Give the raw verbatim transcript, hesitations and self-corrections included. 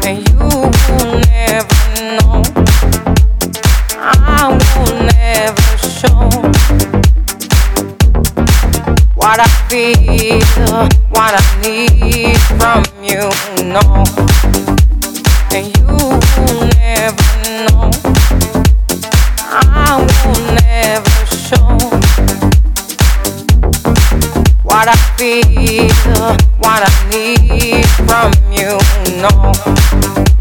and you will never know. I will never show what I feel, what I need from you, no. And you will never know. I will never show what I feel, what I need from you, no.